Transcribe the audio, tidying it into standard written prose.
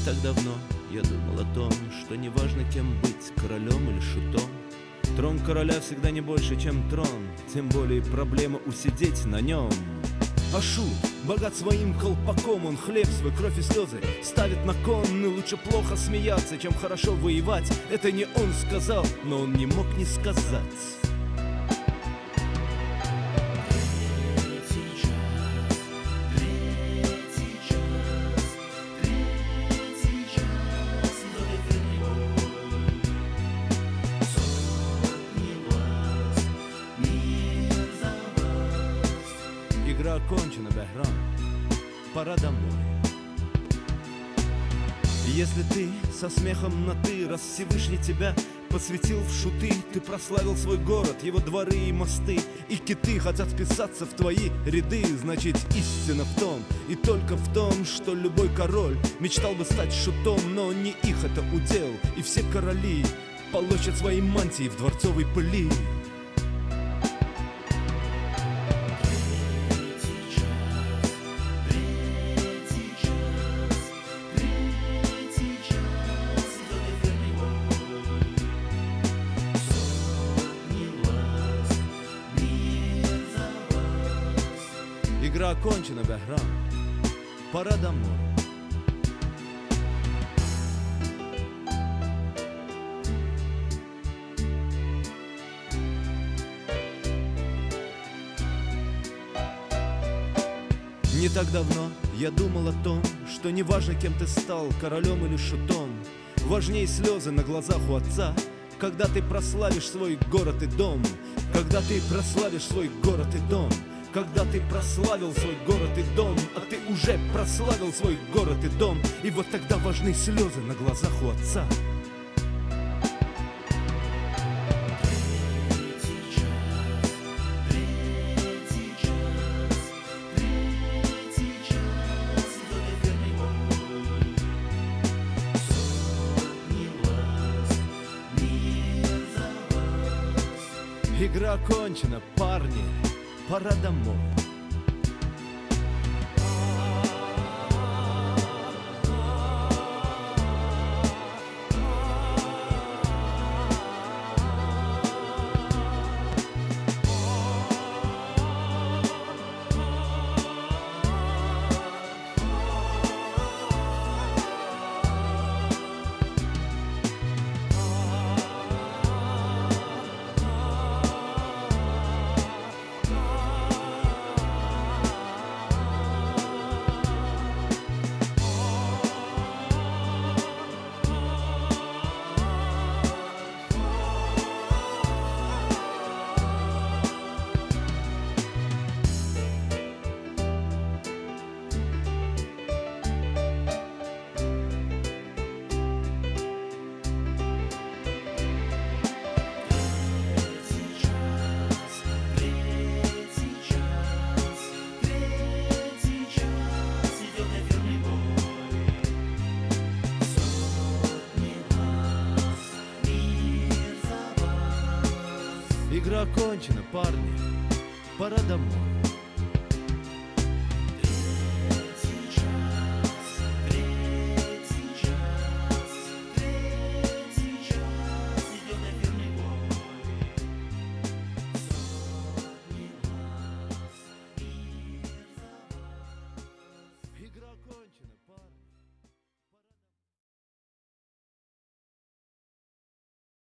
так давно я думал о том, что неважно кем быть, королем или шутом. Трон короля всегда не больше, чем трон, тем более проблема усидеть на нем. А шут богат своим колпаком, он хлеб свой, кровь и слезы ставит на кон. И лучше плохо смеяться, чем хорошо воевать. Это не он сказал, но он не мог не сказать. Игра окончена, Бехрам, пора домой. Если ты со смехом на «ты», раз Всевышний тебя посвятил в шуты, ты прославил свой город, его дворы и мосты, и киты хотят вписаться в твои ряды. Значит, истина в том, и только в том, что любой король мечтал бы стать шутом, но не их это удел, и все короли полощут свои мантии в дворцовой пыли. Игра окончена, Бехрам, пора домой. Не так давно я думал о том, что неважно, кем ты стал, королем или шутом, важнее слезы на глазах у отца, когда ты прославишь свой город и дом, когда ты прославишь свой город и дом. Когда ты прославил свой город и дом, а ты уже прославил свой город и дом, и вот тогда важны слезы на глазах у отца. Игра окончена, парни, пора домой. Игра окончена, парни, пора домой.